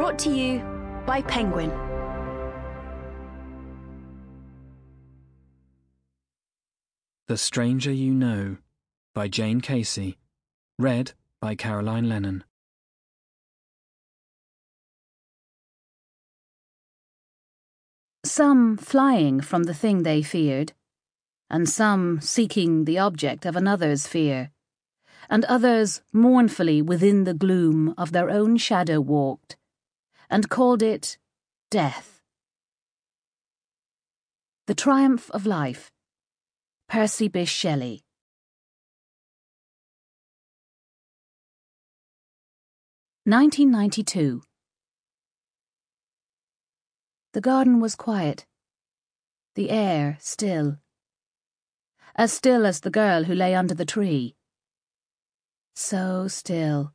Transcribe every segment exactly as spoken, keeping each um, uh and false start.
Brought to you by Penguin. The Stranger You Know by Jane Casey. Read by Caroline Lennon. Some flying from the thing they feared, and some seeking the object of another's fear, and others mournfully within the gloom of their own shadow walked, and called it death. The Triumph of Life. Percy Bysshe Shelley. nineteen ninety-two. The garden was quiet, the air still, as still as the girl who lay under the tree. So still.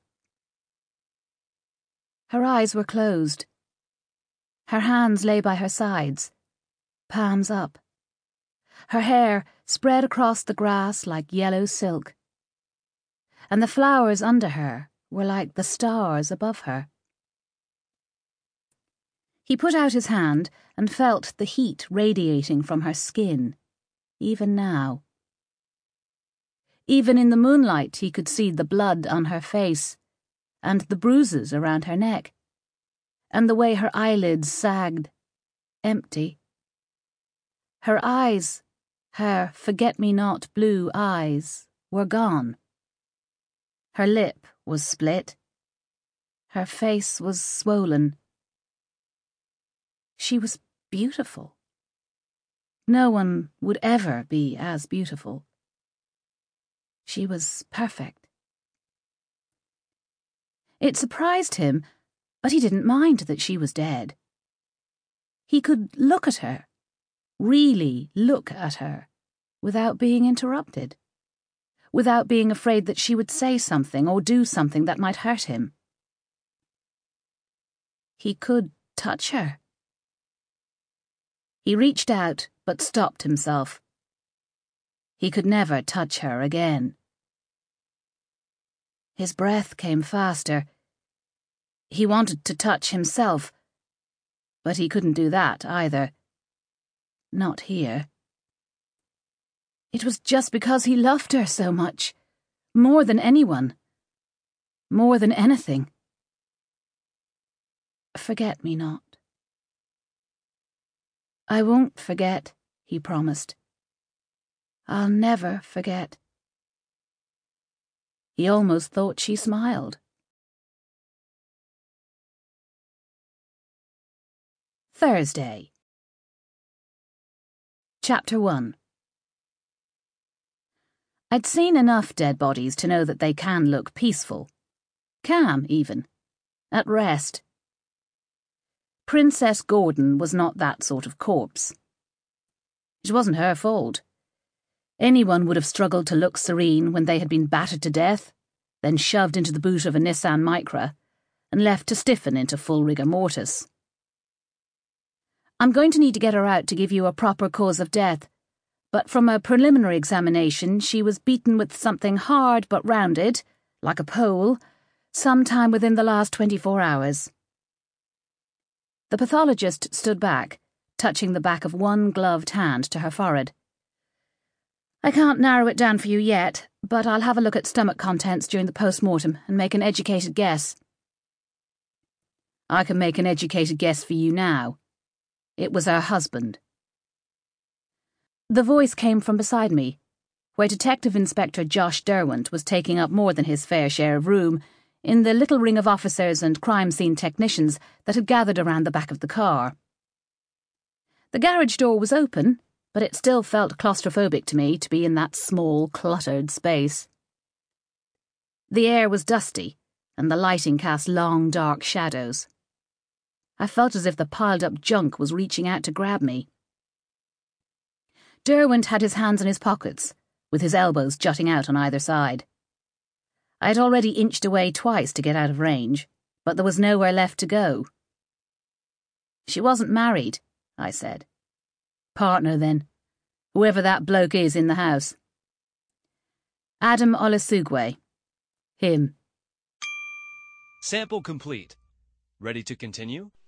Her eyes were closed. Her hands lay by her sides, palms up. Her hair spread across the grass like yellow silk, and the flowers under her were like the stars above her. He put out his hand and felt the heat radiating from her skin, even now. Even in the moonlight he could see the blood on her face, and the bruises around her neck, and the way her eyelids sagged, empty. Her eyes, her forget-me-not blue eyes, were gone. Her lip was split. Her face was swollen. She was beautiful. No one would ever be as beautiful. She was perfect. It surprised him, but he didn't mind that she was dead. He could look at her, really look at her, without being interrupted, without being afraid that she would say something or do something that might hurt him. He could touch her. He reached out, but stopped himself. He could never touch her again. His breath came faster. He wanted to touch himself, but he couldn't do that either. Not here. It was just because he loved her so much, more than anyone, more than anything. Forget-me-not. I won't forget, he promised. I'll never forget. He almost thought she smiled. Thursday. Chapter one. I'd seen enough dead bodies to know that they can look peaceful. Calm, even. At rest. Princess Gordon was not that sort of corpse. It wasn't her fault. Anyone would have struggled to look serene when they had been battered to death, then shoved into the boot of a Nissan Micra, and left to stiffen into full rigor mortis. I'm going to need to get her out to give you a proper cause of death, but from a preliminary examination she was beaten with something hard but rounded, like a pole, sometime within the last twenty-four hours. The pathologist stood back, touching the back of one gloved hand to her forehead. I can't narrow it down for you yet, but I'll have a look at stomach contents during the post-mortem and make an educated guess. I can make an educated guess for you now. It was her husband. The voice came from beside me, where Detective Inspector Josh Derwent was taking up more than his fair share of room in the little ring of officers and crime scene technicians that had gathered around the back of the car. The garage door was open, but it still felt claustrophobic to me to be in that small, cluttered space. The air was dusty, and the lighting cast long, dark shadows. I felt as if the piled-up junk was reaching out to grab me. Derwent had his hands in his pockets, with his elbows jutting out on either side. I had already inched away twice to get out of range, but there was nowhere left to go. She wasn't married, I said. Partner, then. Whoever that bloke is in the house. Adam Olasugwe. Him. Sample complete. Ready to continue?